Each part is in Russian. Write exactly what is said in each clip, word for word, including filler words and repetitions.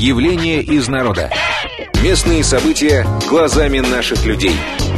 Явление из народа. Местные события глазами наших людей.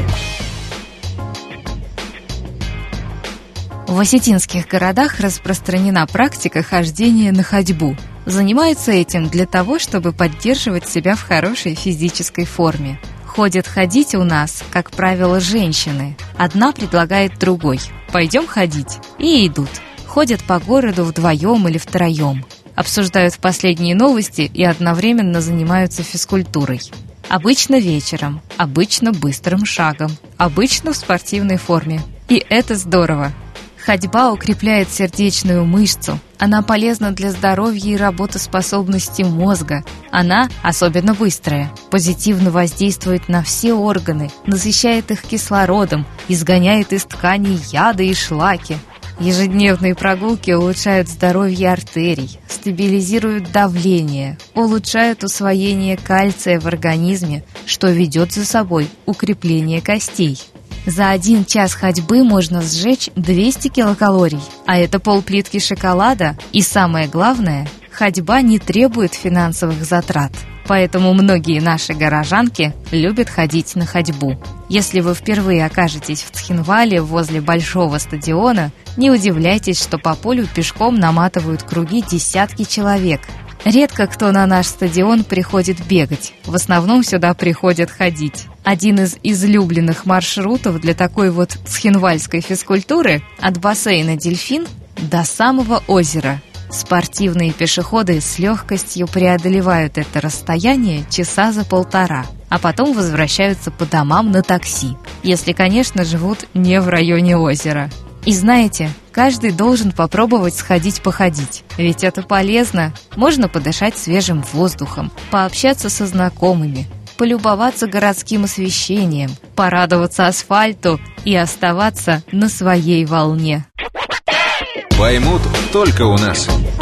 В осетинских городах распространена практика хождения на ходьбу. Занимаются этим для того, чтобы поддерживать себя в хорошей физической форме. Ходят ходить у нас, как правило, женщины. Одна предлагает другой: «Пойдем ходить». И идут. Ходят по городу вдвоем или втроем. Обсуждают последние новости и одновременно занимаются физкультурой. Обычно вечером, обычно быстрым шагом, обычно в спортивной форме. И это здорово. Ходьба укрепляет сердечную мышцу. Она полезна для здоровья и работоспособности мозга. Она, особенно быстрая, позитивно воздействует на все органы, насыщает их кислородом, изгоняет из тканей яды и шлаки. Ежедневные прогулки улучшают здоровье артерий, стабилизируют давление, улучшают усвоение кальция в организме, что ведет за собой укрепление костей. За один час ходьбы можно сжечь двести килокалорий, а это полплитки шоколада. И самое главное, ходьба не требует финансовых затрат. Поэтому многие наши горожанки любят ходить на ходьбу. Если вы впервые окажетесь в Цхинвале возле большого стадиона, не удивляйтесь, что по полю пешком наматывают круги десятки человек. Редко кто на наш стадион приходит бегать, в основном сюда приходят ходить. Один из излюбленных маршрутов для такой вот цхинвальской физкультуры от бассейна «Дельфин» до самого озера. Спортивные пешеходы с легкостью преодолевают это расстояние часа за полтора, а потом возвращаются по домам на такси, если, конечно, живут не в районе озера. И знаете, каждый должен попробовать сходить походить, ведь это полезно. Можно подышать свежим воздухом, пообщаться со знакомыми, полюбоваться городским освещением, порадоваться асфальту и оставаться на своей волне. Поймут только у нас.